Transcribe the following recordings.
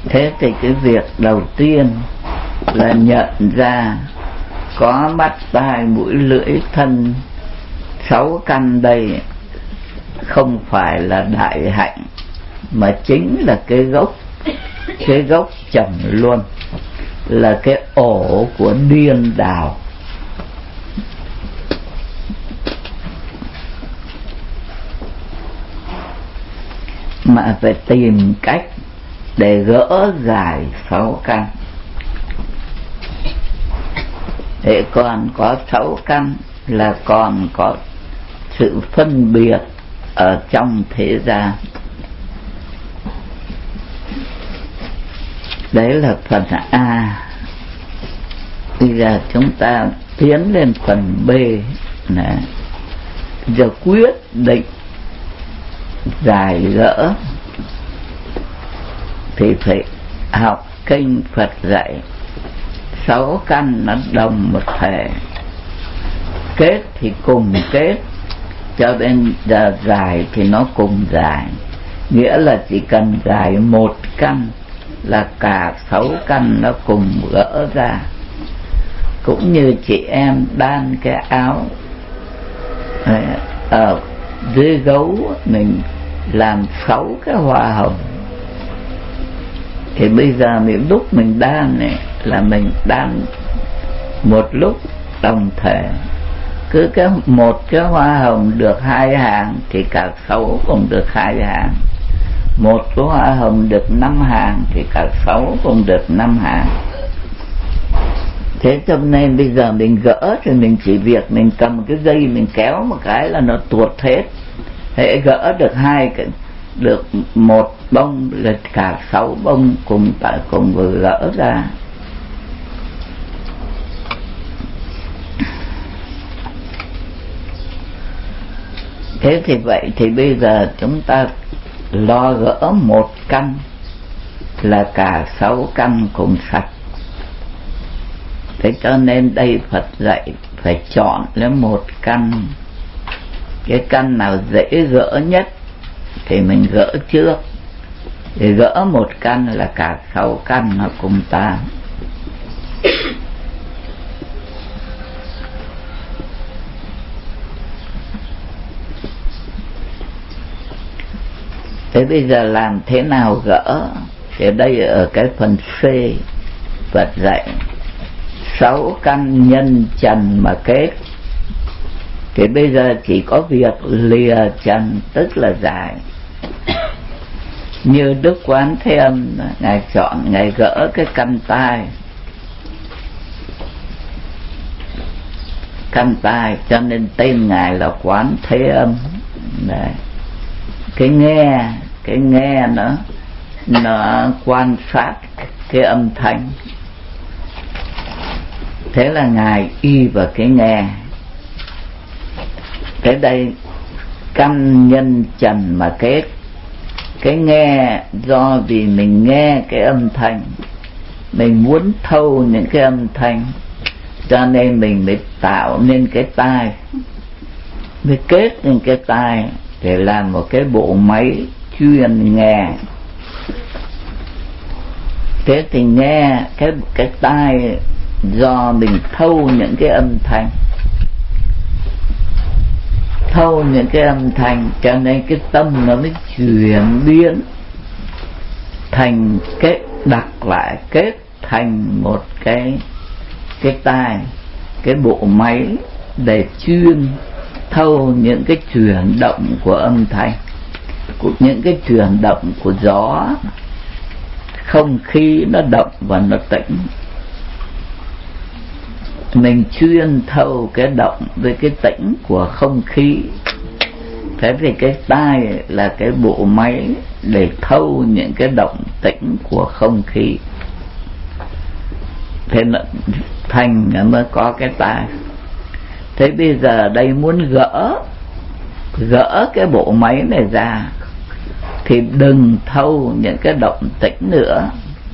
Thế thì cái việc đầu tiên là nhận ra có mắt tai mũi lưỡi thân 6 căn đây không phải là đại hạnh, mà chính là cái gốc trầm luân, là cái ổ của điên đảo. Mà phải tìm cách để gỡ giải 6 căn. Thế còn có 6 căn là còn có sự phân biệt ở trong thế gian. Đấy là phần A. Bây giờ chúng ta tiến lên phần B này. Giờ quyết định giải gỡ thì phải học kinh Phật dạy 6 căn nó đồng một thể, kết thì cùng kết, cho nên giờ giải thì nó cùng giải, nghĩa là chỉ cần giải 1 căn là cả 6 căn nó cùng gỡ ra. Cũng như chị em đan cái áo ở dưới gấu mình làm 6 cái hoa hồng, thì bây giờ lúc mình đan này là mình đan một lúc đồng thể. Cứ một cái hoa hồng được 2 hàng thì cả 6 cũng được 2 hàng. Một cái hoa hồng được 5 hàng thì cả 6 cũng được 5 hàng. Thế cho nên bây giờ mình gỡ thì mình chỉ việc mình cầm cái dây mình kéo một cái là nó tuột hết. Hễ gỡ được 2 cái, được 1 bông là cả 6 bông cùng vừa gỡ ra. Thế thì vậy thì bây giờ chúng ta lo gỡ 1 căn là cả 6 căn cùng sạch. Thế cho nên đây Phật dạy phải chọn lấy 1 căn. Cái căn nào dễ gỡ nhất thì mình gỡ trước. Thì gỡ 1 căn là cả 6 căn nó cùng tan. Thế bây giờ làm thế nào gỡ? Thì đây ở cái phần C Phật dạy 6 căn nhân trần mà kết. Thì bây giờ chỉ có việc lìa trần, tức là giải. Như Đức Quán Thế Âm, Ngài chọn Ngài gỡ cái căn tai. Căn tai cho nên tên Ngài là Quán Thế Âm. Đấy. Cái nghe nó quan sát cái âm thanh. Thế là Ngài y vào cái nghe. Thế đây căn nhân trần mà kết. Cái nghe do vì mình nghe cái âm thanh, mình muốn thâu những cái âm thanh, cho nên mình mới tạo nên cái tai, mới kết nên cái tai để làm một cái bộ máy chuyên nghe. Thế thì nghe cái tai do mình thâu những cái âm thanh, cho nên cái tâm nó mới chuyển biến thành cái đặt lại, kết thành một cái tai, cái bộ máy để chuyên thâu những cái chuyển động của âm thanh, những cái chuyển động của gió, không khí nó động và nó tĩnh. Mình chuyên thâu cái động với cái tĩnh của không khí. Thế thì cái tai là cái bộ máy để thâu những cái động tĩnh của không khí. Thế nó thành mới có cái tai. Thế bây giờ đây muốn gỡ cái bộ máy này ra thì đừng thâu những cái động tĩnh nữa.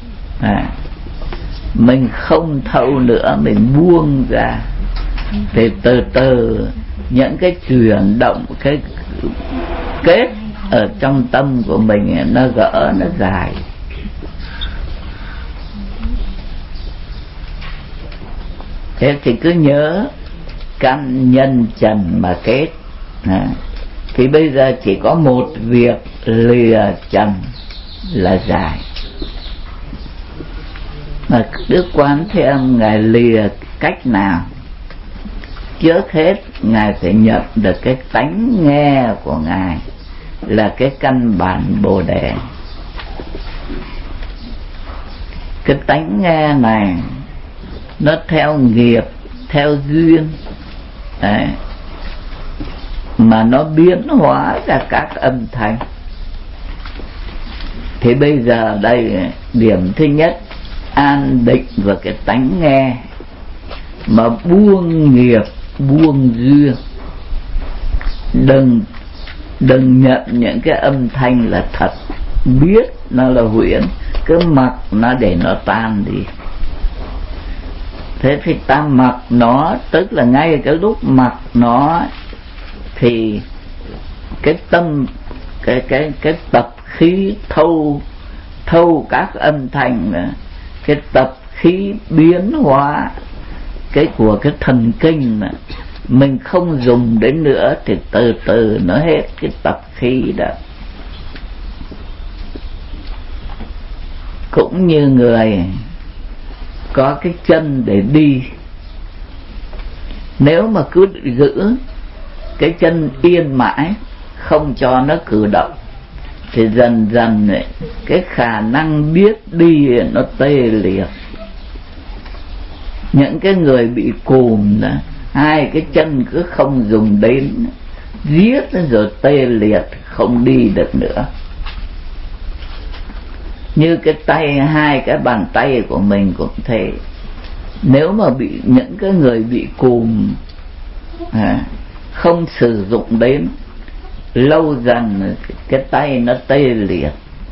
Mình không thâu nữa, mình buông ra. Thì từ từ những cái chuyển động, cái kết ở trong tâm của mình nó gỡ, nó dài. Thế thì cứ nhớ căn nhân trần mà kết. Thì bây giờ chỉ có một việc lìa trần là giải. Mà Đức Quán Thế Âm Ngài lìa cách nào? Trước hết Ngài phải nhận được cái tánh nghe của Ngài là cái căn bản Bồ Đề. Cái tánh nghe này nó theo nghiệp, theo duyên đấy, mà nó biến hóa ra các âm thanh. Thì bây giờ đây điểm thứ nhất, an định vào cái tánh nghe, mà buông nghiệp, buông duyên. Đừng nhận những cái âm thanh là thật, biết nó là huyễn, cứ mặc nó để nó tan đi. Thế thì ta mặc nó, tức là ngay cái lúc mặc nó thì cái tâm, cái tập khí thâu các âm thanh nữa, cái tập khí biến hóa cái của cái thần kinh mà mình không dùng đến nữa thì từ từ nó hết cái tập khí đó. Cũng như người có cái chân để đi, nếu mà cứ giữ cái chân yên mãi không cho nó cử động thì dần dần này, cái khả năng biết đi nó tê liệt. Những cái người bị cùm đó, hai cái chân cứ không dùng đến, giết rồi tê liệt không đi được nữa. Như cái tay, hai cái bàn tay của mình cũng thế. Nếu mà bị những cái người bị cùm không sử dụng đến, lâu dần cái tay nó tê liệt.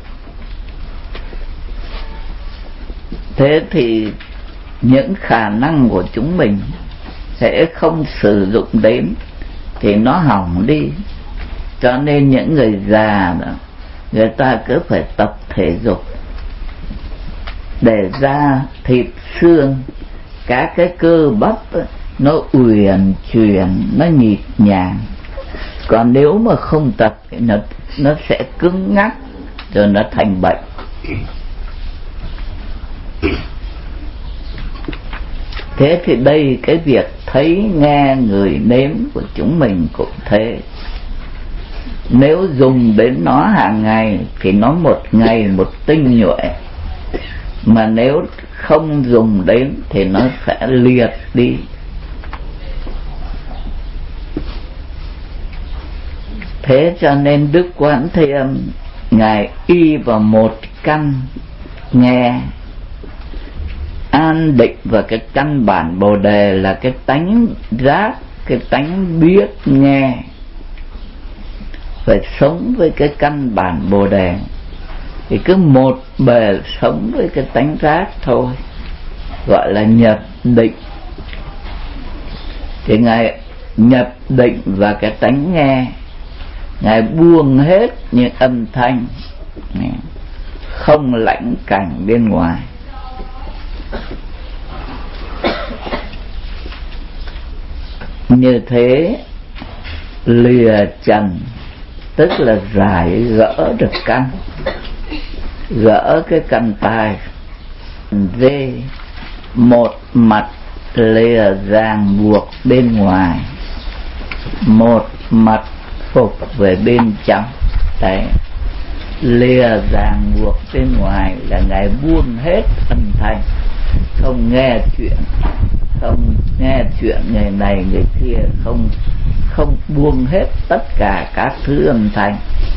Thế thì những khả năng của chúng mình sẽ không sử dụng đến thì nó hỏng đi. Cho nên những người già đó, người ta cứ phải tập thể dục để da thịt xương, các cái cơ bắp nó uyển chuyển, nó nhịp nhàng. Còn nếu mà không tập nó sẽ cứng ngắc rồi nó thành bệnh. Thế thì đây cái việc thấy nghe người nếm của chúng mình cũng thế. Nếu dùng đến nó hàng ngày thì nó một ngày một tinh nhuệ, mà nếu không dùng đến thì nó sẽ liệt đi. Thế cho nên Đức Quán Thế Âm Ngài y vào một căn nghe, an định vào cái căn bản Bồ Đề là cái tánh giác, cái tánh biết nghe. Phải sống với cái căn bản Bồ Đề thì cứ một bề sống với cái tánh giác thôi, gọi là nhập định. Thì Ngài nhập định vào cái tánh nghe, Ngài buông hết những âm thanh, không lãnh cảnh bên ngoài. Như thế lìa trần, tức là giải gỡ được căn, gỡ cái căn tai. Dê một mặt lìa ràng buộc bên ngoài, một mặt phục về bên trong. Đấy, lìa ràng buộc bên ngoài là Ngài buông hết âm thanh, không nghe chuyện, không nghe chuyện người này người kia, không buông hết tất cả các thứ âm thanh.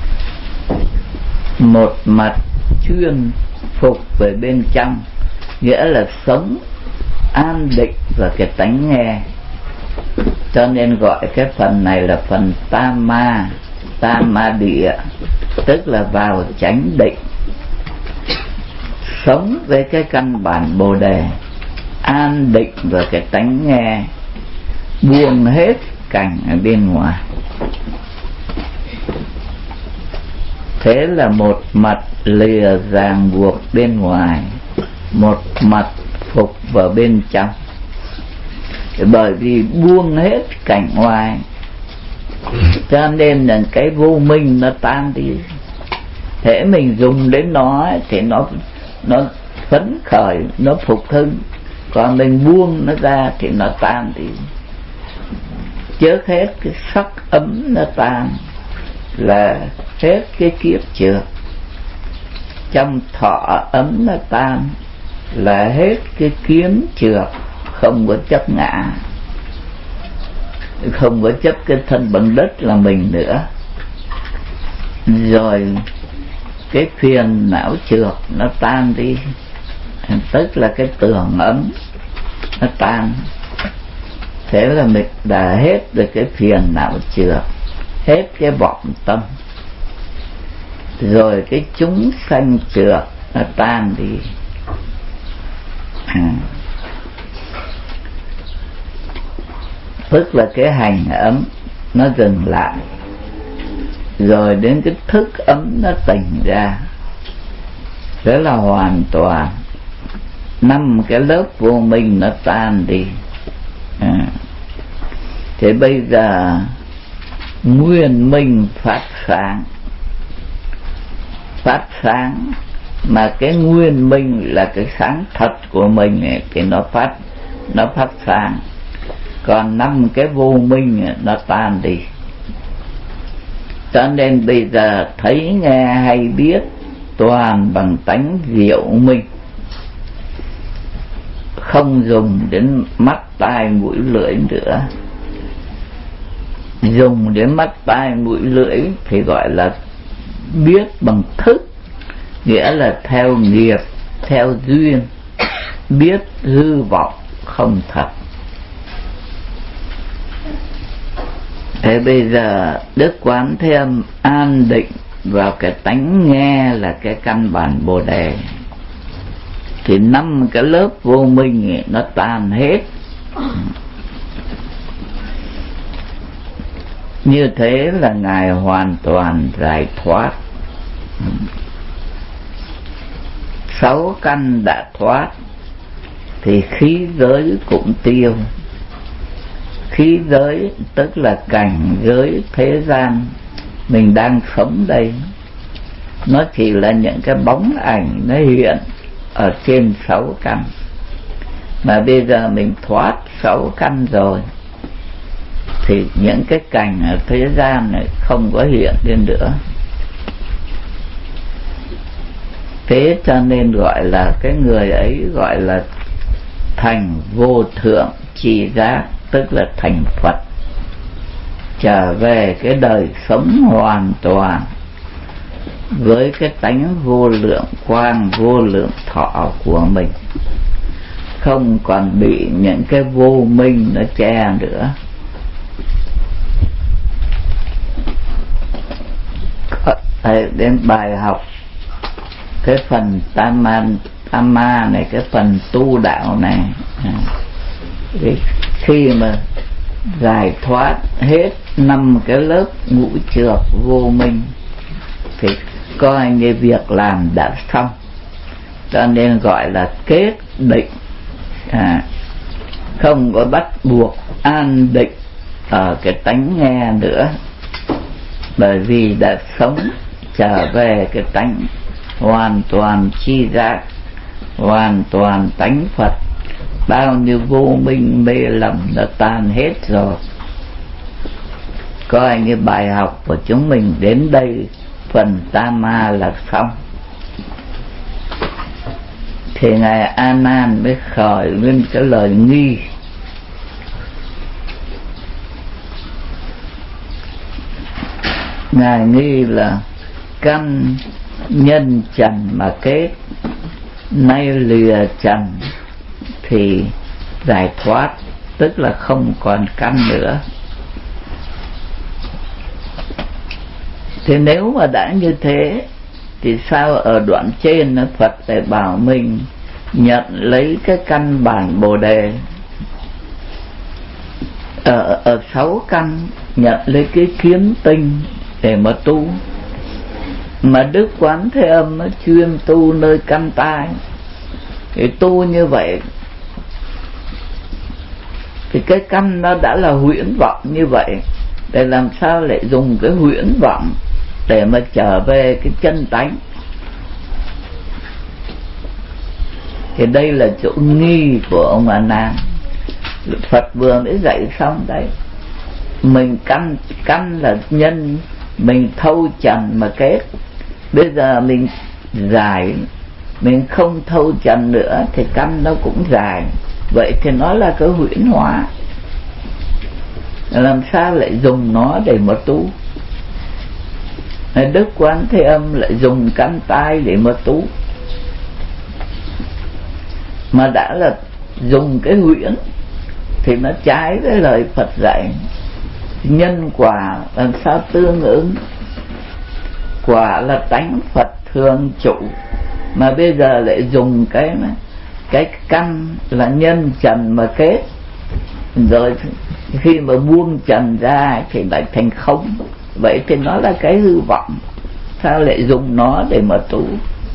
Một mặt chuyên phục về bên trong, nghĩa là sống an định vào cái tánh nghe. Cho nên gọi cái phần này là phần tam ma địa, tức là vào chánh định, sống với cái căn bản Bồ Đề, an định vào cái tánh nghe, buông hết cảnh ở bên ngoài. Thế là một mặt lìa ràng buộc bên ngoài, một mặt phục vào bên trong. Bởi vì buông hết cảnh ngoài, cho nên là cái vô minh nó tan đi. Hễ mình dùng đến nó thì nó phấn khởi, nó phục hưng. Còn mình buông nó ra thì nó tan đi. Trước hết cái sắc ấm nó tan là hết cái kiếp trước. Trong thọ ấm nó tan là hết cái kiếm trượt, không có chấp ngã, không có chấp cái thân bằng đất là mình nữa. Rồi cái phiền não trượt nó tan đi, tức là cái tưởng ấm nó tan. Thế là mình đã hết được cái phiền não trượt, hết cái vọng tâm. Rồi cái chúng sanh trượt nó tan đi. Tức là cái hành ấm nó dừng lại. Rồi đến cái thức ấm nó tỉnh ra. Thế là hoàn toàn 5 cái lớp vô minh nó tan đi. Thế bây giờ nguyên minh phát sáng. Phát sáng mà cái nguyên minh là cái sáng thật của mình ấy, thì nó phát sáng. Còn 5 cái vô minh ấy, nó tan đi. Cho nên bây giờ thấy nghe hay biết toàn bằng tánh diệu minh, không dùng đến mắt tai mũi lưỡi nữa. Dùng đến mắt tai mũi lưỡi thì gọi là biết bằng thức, nghĩa là theo nghiệp, theo duyên, biết hư vọng không thật. Thế bây giờ Đức Quán Thế Âm an định vào cái tánh nghe là cái căn bản Bồ Đề, thì 5 cái lớp vô minh nó tan hết. Như thế là Ngài hoàn toàn giải thoát. 6 căn đã thoát thì khí giới cũng tiêu. Khí giới tức là cảnh giới thế gian mình đang sống đây, nó chỉ là những cái bóng ảnh nó hiện ở trên 6 căn. Mà bây giờ mình thoát 6 căn rồi thì những cái cảnh ở thế gian này không có hiện lên nữa. Thế cho nên gọi là cái người ấy gọi là thành vô thượng tri giác, tức là thành Phật, trở về cái đời sống hoàn toàn với cái tánh vô lượng quang, vô lượng thọ của mình, không còn bị những cái vô minh nó che nữa. Đến bài học cái phần tam ma này, cái phần tu đạo này, khi mà giải thoát hết 5 cái lớp ngũ trược vô minh thì coi như việc làm đã xong, cho nên gọi là kết định. Không có bắt buộc an định ở cái tánh nghe nữa, bởi vì đã sống trở về cái tánh hoàn toàn tri giác, hoàn toàn tánh Phật. Bao nhiêu vô minh mê lầm đã tan hết rồi. Coi như bài học của chúng mình đến đây phần tam ma là xong. Thì Ngài A Nan mới khởi lên cái lời nghi. Ngài nghi là căn nhân trần mà kết, nay lìa trần thì giải thoát, tức là không còn căn nữa. Thì nếu mà đã như thế thì sao ở đoạn trên Phật lại bảo mình nhận lấy cái căn bản Bồ Đề, ở 6 căn nhận lấy cái kiếm tinh để mà tu. Mà Đức Quán Thế Âm chuyên tu nơi căn tai, thì tu như vậy Thì cái căn nó đã là huyễn vọng như vậy, để làm sao lại dùng cái huyễn vọng để mà trở về cái chân tánh? Thì đây là chỗ nghi của ông A Nan. Phật vừa mới dạy xong đấy, mình căn là nhân, mình thâu trần mà kết. Bây giờ mình giải, mình không thâu trần nữa thì căn nó cũng giải. Vậy thì nó là cái huyễn hóa, làm sao lại dùng nó để mà tu? Đức Quán Thế Âm lại dùng căn tai để mà tu, mà đã là dùng cái huyễn thì nó trái với lời Phật dạy. Nhân quả làm sao tương ứng? Quả là tánh Phật thường trụ, mà bây giờ lại dùng cái căn là nhân trần mà kết, rồi khi mà buông trần ra thì lại thành không. Vậy thì nó là cái hư vọng, sao lại dùng nó để mà tu?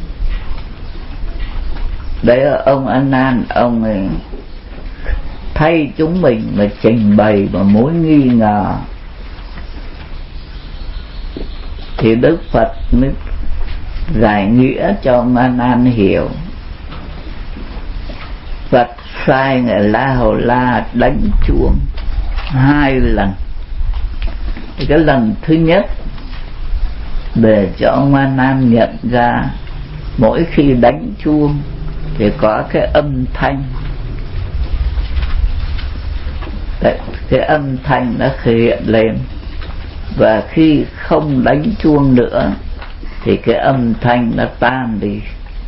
Đấy là ông A Nan, ông ấy thay chúng mình mà trình bày một mối nghi ngờ, thì Đức Phật mới giải nghĩa cho ông A Nan hiểu. Phật sai Ngài La Hầu La đánh chuông 2 lần. Thì cái lần thứ nhất để cho ông A Nan nhận ra mỗi khi đánh chuông thì có cái âm thanh, cái âm thanh nó hiện lên, và khi không đánh chuông nữa thì cái âm thanh nó tan đi.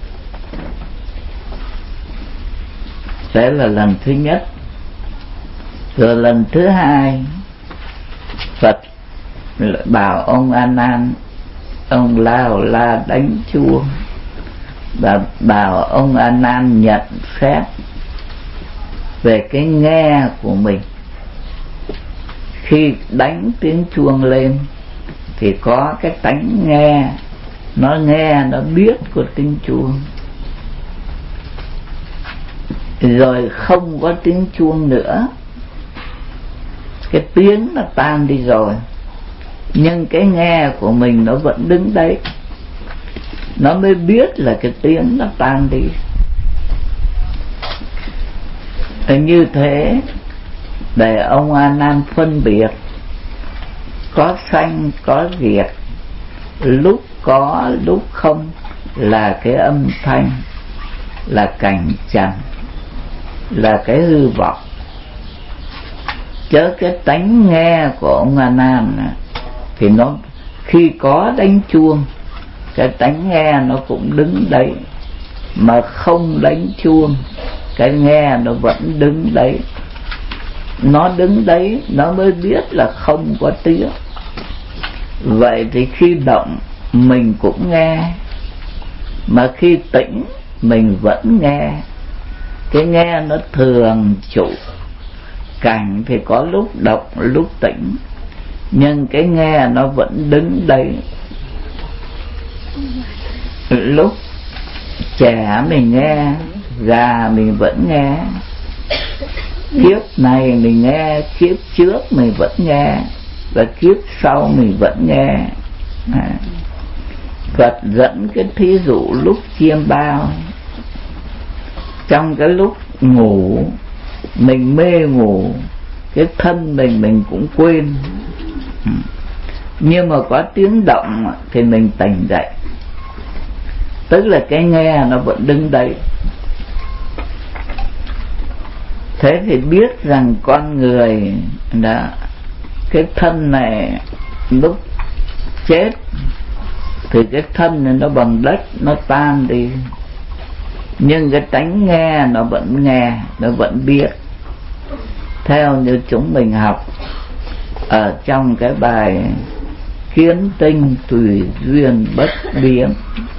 Đấy là lần thứ nhất. Rồi lần thứ hai, Phật bảo ông A Nan, ông La Hầu La đánh chuông, và bảo ông A Nan nhận xét về cái nghe của mình. Khi đánh tiếng chuông lên thì có cái tánh nghe, nó nghe, nó biết của tiếng chuông. Rồi không có tiếng chuông nữa, cái tiếng nó tan đi rồi, nhưng cái nghe của mình nó vẫn đứng đấy. Nó mới biết là cái tiếng nó tan đi. Như thế để ông A Nan phân biệt có sanh có diệt, lúc có lúc không, là cái âm thanh, là cảnh trần, là cái hư vọng. Chớ cái tánh nghe của ông A Nan thì nó khi có đánh chuông, cái tánh nghe nó cũng đứng đấy, mà không đánh chuông cái nghe nó vẫn đứng đấy. Nó đứng đấy nó mới biết là không có tiếng. Vậy thì khi động mình cũng nghe, mà khi tĩnh mình vẫn nghe. Cái nghe nó thường trụ, cảnh thì có lúc động lúc tĩnh, nhưng cái nghe nó vẫn đứng đây. Lúc trẻ mình nghe, già mình vẫn nghe, kiếp này mình nghe, kiếp trước mình vẫn nghe, và kiếp sau mình vẫn nghe. Phật dẫn cái thí dụ lúc chiêm bao. Trong cái lúc ngủ, mình mê ngủ, cái thân mình cũng quên, nhưng mà có tiếng động thì mình tỉnh dậy. Tức là cái nghe nó vẫn đứng đây. Thế thì biết rằng con người đã, cái thân này lúc chết thì cái thân này nó bằng đất, nó tan đi, nhưng cái tánh nghe nó vẫn nghe, nó vẫn biết. Theo như chúng mình học ở trong cái bài kiến tinh tùy duyên bất biến,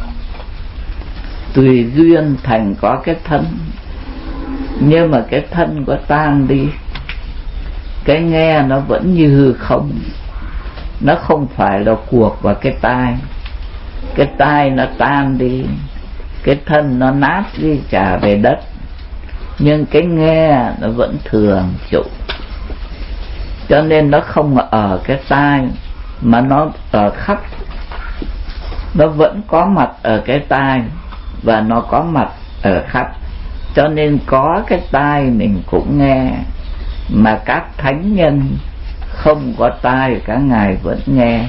tùy duyên thành có cái thân, nhưng mà cái thân có tan đi, cái nghe nó vẫn như hư không. Nó không phải là cuộc vào cái tai nó tan đi, cái thân nó nát đi trả về đất, nhưng cái nghe nó vẫn thường trụ. cho nên nó không ở cái tai mà nó ở khắp, nó vẫn có mặt ở cái tai và nó có mặt ở khắp. Cho nên có cái tai mình cũng nghe, mà các thánh nhân không có tai các ngài vẫn nghe.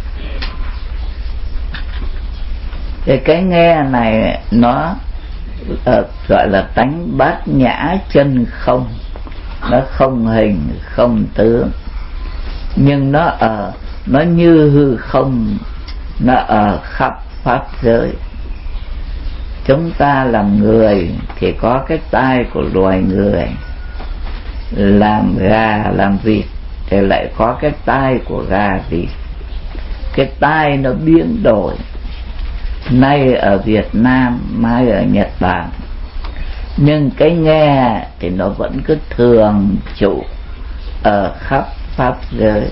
Thì cái nghe này nó gọi là tánh bát nhã chân không, nó không hình không tướng, nhưng nó như hư không, nó ở khắp pháp giới. Chúng ta làm người thì có cái tai của loài người, làm gà làm vịt thì lại có cái tai của gà vịt. Cái tai nó biến đổi, nay ở Việt Nam mai ở Nhật Bản, nhưng cái nghe thì nó vẫn cứ thường trụ ở khắp pháp giới,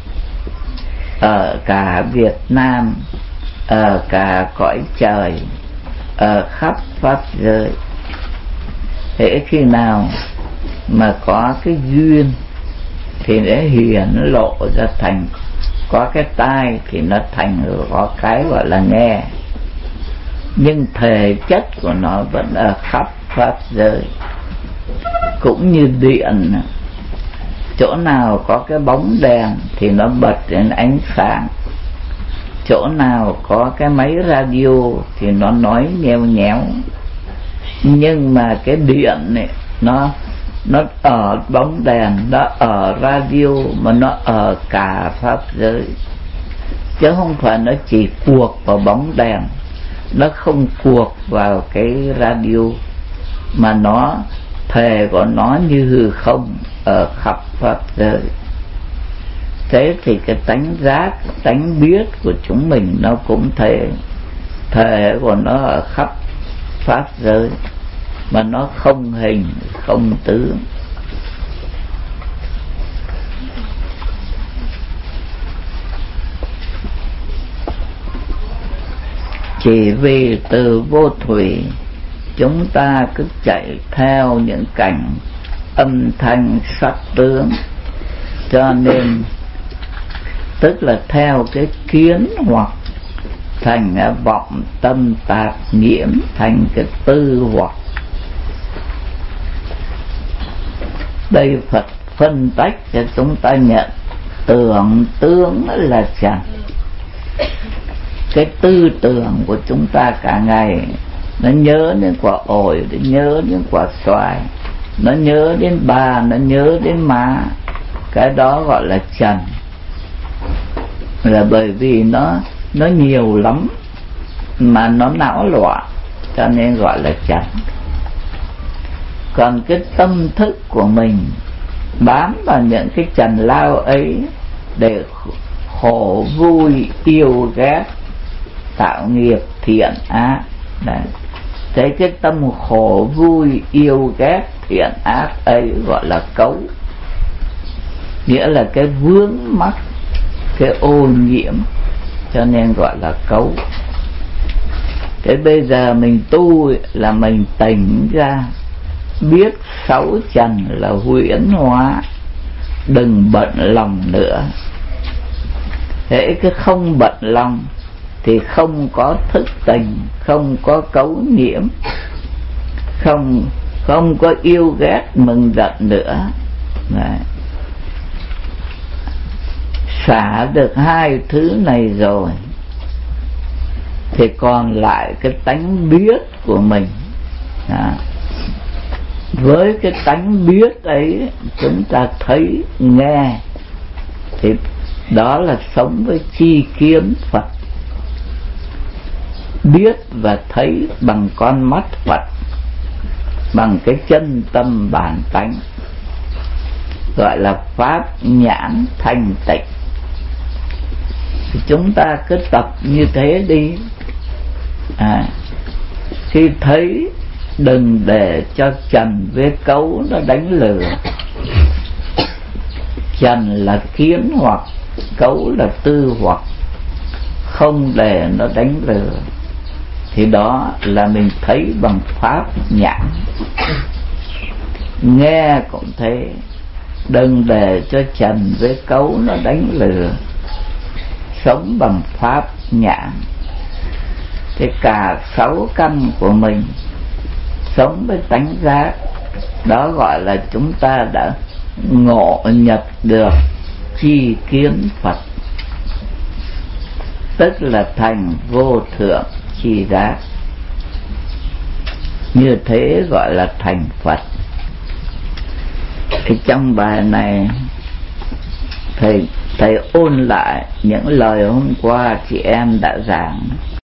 ở cả Việt Nam, ở cả cõi trời, ở khắp pháp giới. Thế khi nào mà có cái duyên thì nó hiển lộ ra thành có cái tai, thì nó thành có cái gọi là nghe, nhưng thể chất của nó vẫn ở khắp pháp giới. Cũng như điện, chỗ nào có cái bóng đèn thì nó bật lên ánh sáng, chỗ nào có cái máy radio thì nó nói nheo nhéo. Nhưng mà cái điện này nó ở bóng đèn, nó ở radio, mà nó ở cả pháp giới, chứ không phải nó chỉ cuộc vào bóng đèn, nó không cuộc vào cái radio, mà nó thể của nó như hư không ở khắp pháp giới. Thế thì cái tánh giác, tánh biết của chúng mình nó cũng thể của nó ở khắp pháp giới, mà nó không hình không tướng. Chỉ vì từ vô thủy chúng ta cứ chạy theo những cảnh âm thanh sắc tướng, cho nên tức là theo cái kiến hoặc thành vọng tâm tạp nhiễm thành cái tư hoặc. Đây Phật phân tách cho chúng ta nhận tưởng tướng là chẳng. Cái tư tưởng của chúng ta cả ngày nó nhớ đến quả ổi, nó nhớ đến quả xoài, nó nhớ đến bà, nó nhớ đến má, cái đó gọi là trần. Là bởi vì nó nhiều lắm mà nó não loạn, cho nên gọi là trần. Còn cái tâm thức của mình bám vào những cái trần lao ấy để khổ vui yêu ghét, tạo nghiệp thiện ác. Đấy. Thế cái tâm khổ vui yêu ghét thiện ác ấy gọi là cấu, nghĩa là cái vướng mắc, cái ô nhiễm, cho nên gọi là cấu. Thế bây giờ mình tu là mình tỉnh ra, biết sáu trần là huyễn hóa, đừng bận lòng nữa. Thế cái không bận lòng thì không có thức tình, không có cấu nhiễm, không có yêu ghét mừng giận nữa. Đấy. Xả được hai thứ này rồi thì còn lại cái tánh biết của mình. Đó. Với cái tánh biết ấy chúng ta thấy nghe thì đó là sống với chi kiến Phật, biết và thấy bằng con mắt Phật, bằng cái chân tâm bản tánh, gọi là pháp nhãn thanh tịnh. Thì chúng ta cứ tập như thế đi. Khi thấy đừng để cho trần với cấu nó đánh lừa. Trần là kiến hoặc, cấu là tư hoặc, không để nó đánh lừa, thì đó là mình thấy bằng pháp nhãn. Nghe cũng thế, đừng để cho trần với cấu nó đánh lừa. Sống bằng pháp nhãn, thì cả 6 căn của mình sống với tánh giác, đó gọi là chúng ta đã ngộ nhập được chi kiến Phật, tức là thành vô thượng chi giác. Như thế gọi là thành Phật. Thì trong bài này thầy ôn lại những lời hôm qua chị em đã giảng.